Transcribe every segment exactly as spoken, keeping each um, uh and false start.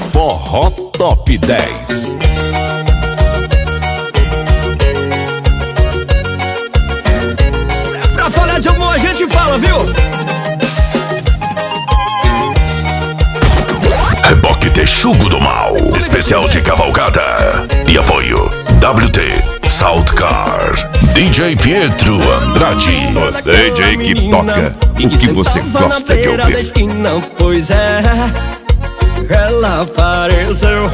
Forró Top dez. Se é pra falar de amor a gente fala, viu? Reboque Texugo do Mal, especial de cavalgada e apoio W T South Cars, D J Pietro Andrade. O D J que toca o que você gosta de ouvir. Da esquina, pois é, ela apareceu.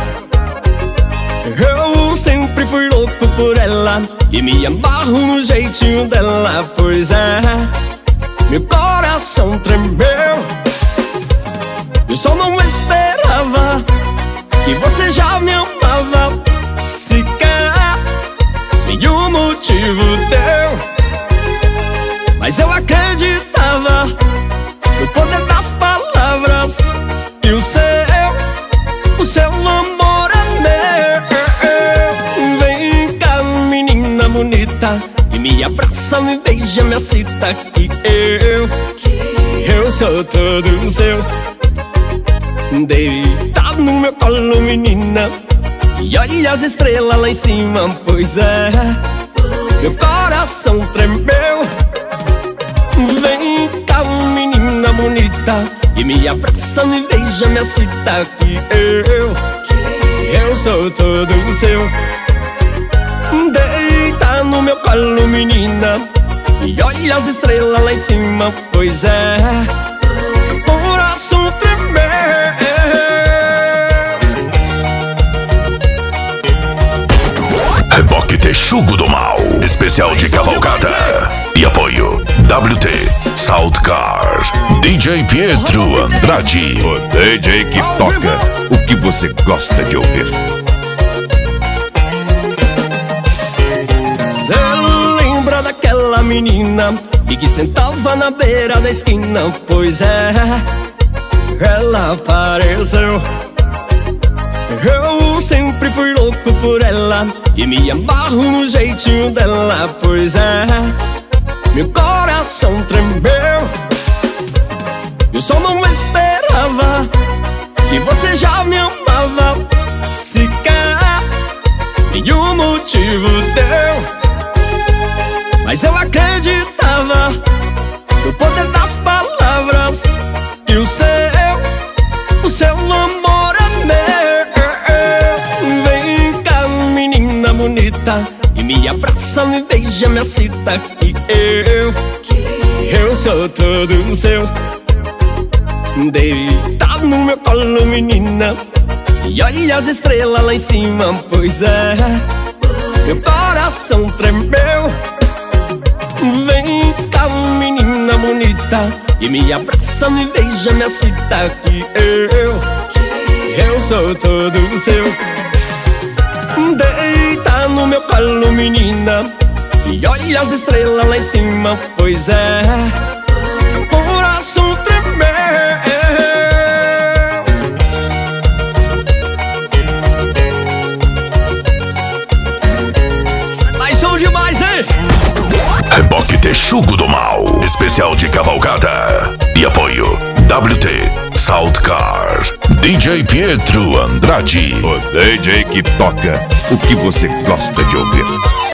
Eu sempre fui louco por ela e me amarro no jeitinho dela, pois é, meu coração tremeu. Eu só não esperava que você já me amava, sequer nenhum motivo deu. Mas eu acreditava no poder das palavras, e o seu, o seu amor é meu. Vem cá, menina bonita, e me abraça, me beija, me excita, que eu, eu sou todo seu. Deita no meu colo, menina, e olha as estrelas lá em cima, pois é, meu coração tremeu. Vem cá, menina bonita, e me abraça, me beija, me excita, que eu, eu sou todo seu. Deita no meu colo, menina, e olha as estrelas lá em cima, pois é, meu coração tremeu. Reboque Texugo do Mal, especial de cavalgada e apoio W T South Cars, D J Pietro Andrade. O D J que toca o que você gosta de ouvir. Cê lembra daquela menina e que sentava na beira da esquina, pois é, ela apareceu. Eu sempre fui louco por ela e me amarro no jeitinho dela, pois é, meu coração tremeu. Eu só não esperava que você já me amava, sequer nenhum motivo deu. Mas eu acreditava no poder das palavras, que o seu, o seu amor é meu. Vem cá, menina bonita, e me abraça, me beija, me excita, que eu, eu sou todo seu. Deita no meu colo, menina, e olha as estrelas lá em cima, pois é, meu coração tremeu. Vem cá, menina bonita, e me abraça, me beija, me excita, que eu, eu sou todo seu. Deita no meu colo, menina, e olha as estrelas lá em cima, pois é, meu coração tremeu. Cê tá som demais, hein? Reboque Texugo do Mal, especial de cavalgada e apoio W T South Cars, D J Pietro Andrade. O D J que toca o que você gosta de ouvir.